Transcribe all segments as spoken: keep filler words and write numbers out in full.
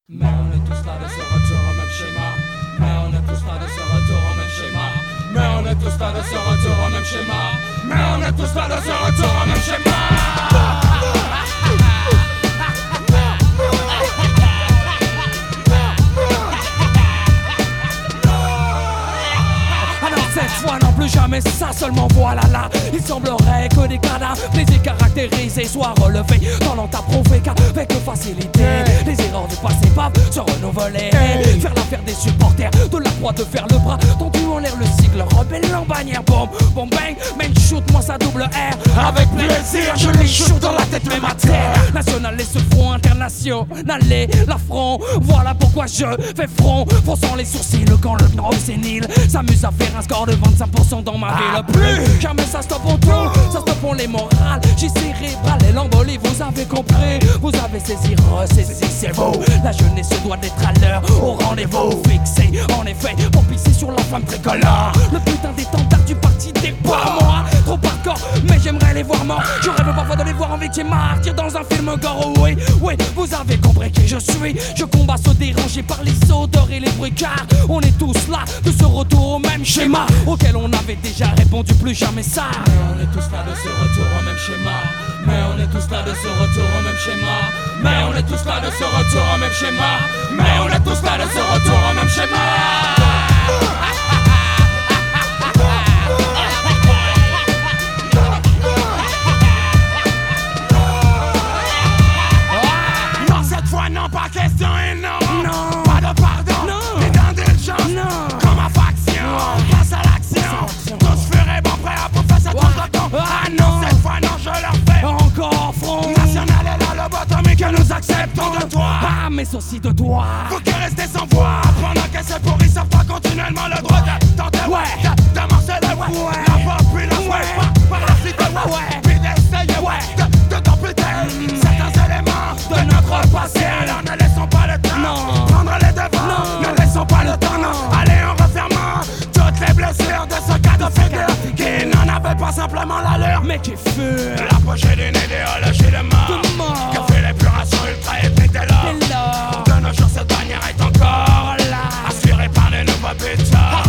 Mais on est tous là de ce retour au même schéma. Mais on est tous là de ce retour au même schéma. Mais on est tous là de ce retour au même schéma. Mais on est tous là de ce retour au même schéma. Cette fois non plus jamais ça, seulement voilà là. Il semblerait que des cadavres plaisir caractérisés soient relevés. Talent à prouver qu'avec facilité les erreurs du passé peuvent se renouveler. Faire l'affaire des supporters de la croix, de faire le bras tendu en l'air, le sigle rebelle en bannière. Bomb, bomb bang, main shoot, moi ça double R. Avec plaisir, je les shoot dans la tête même à terre. National et ce front international, l'affront. Voilà pourquoi je fais front, fronçant les sourcils quand le gros sénile s'amuse à faire un score de vingt-cinq pour cent dans ma ville. Plus jamais ça stoppe en tout, ça stoppe en les morales. J'ai cérébral et l'embolie, vous avez compris. Vous avez saisi, ressaisi, c'est vous. La jeunesse se doit d'être à l'heure, au rendez-vous fixé. En effet, pour pisser sur la femme tricolore. Le putain d'étendard du parti des pas moi. Trop hardcore, mais j'aimerais les voir morts. Je rêve parfois de les voir en victime martyr dans un film gore. Oui, oui, vous avez compris qui je suis. Je combats ceux dérangés par les odeurs et les bruits, car on est tous là de ce retour au même schéma auquel on avait déjà répondu, plus jamais ça. Mais on est tous là de ce retour au même schéma. Mais on est tous là de ce retour au même schéma. Mais on est tous là de ce retour au même schéma. Mais on est tous là de ce retour au même schéma. Non, cette fois non, pas question et non, non. Pas de pardon, non. Ni d'indulgence, non. Comme ma faction, on passe à l'action. Tous furibonds prêts à bouffer cette contre-ton. Ah non, cette fois non, je leur fais encore front. National est là, le bottom que nous acceptons de toi. Ah, mais aussi de toi. Faut que rester sans voix pendant qu'elles se pourrissent, savent pas continuellement le droit de tenter, ouais, de, de morceler, ouais, ouais. La populace, ouais, ouais. Par la cité, ouais, ouais. Puis d'essayer, ouais, de, de t'amputer mm. certains éléments de, de notre passé. Alors ne laissons pas le temps non. prendre les devants, non. ne laissons pas le temps, non. Allez en refermant toutes les blessures de ce cas de figure qui n'en avait pas simplement l'allure, mais qui fut l'apogée d'une idéologie de mort, de mort. Que fait l'épuration ultra ethnique dès lors. De nos jours cette bannière est encore là, assurée par les nouveaux buteurs.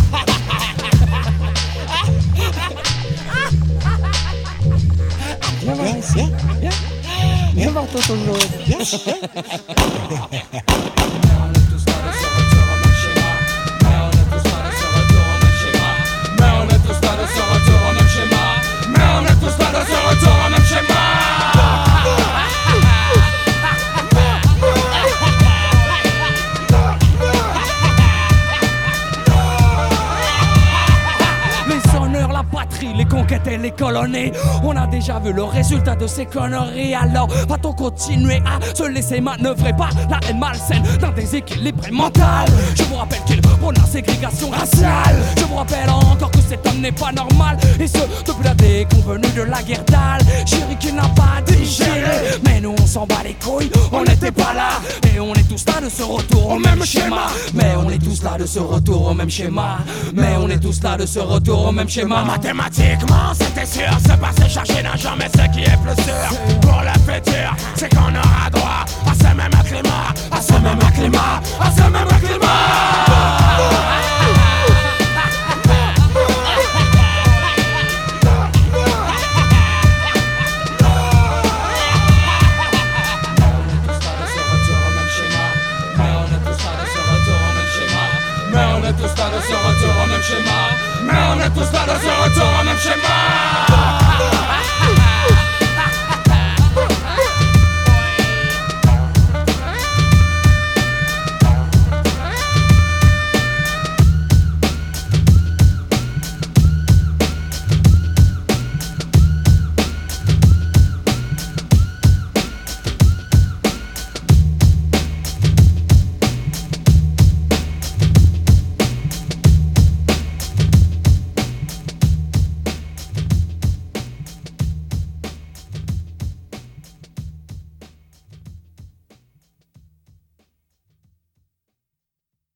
Viens voir ici, viens, viens voir ton tonneau, viens. Les conquêtes et les colonies, on a déjà vu le résultat de ces conneries. Alors va-t-on continuer à se laisser manœuvrer par la haine malsaine d'un déséquilibre mental? Je vous rappelle qu'il prône la ségrégation raciale. Je vous rappelle encore que cet homme n'est pas normal, et ce depuis la déconvenue de la guerre d'Al. Chéri qui n'a pas digéré, mais nous on s'en bat les couilles, on n'était pas là. Et on est tous là de ce retour au même schéma. Mais on est tous là de ce retour au même schéma. Mais on est tous là de ce retour au même schéma. Mathématiquement, c'était sûr, ce passé chargé d'un genre, mais ce qui est plus sûr pour le futur, c'est qu'on aura droit à ce même climat, à ce même climat, à ce même climat. Mais on est tous là de ce retour au même schéma. Mais on est tous là de ce retour au même schéma.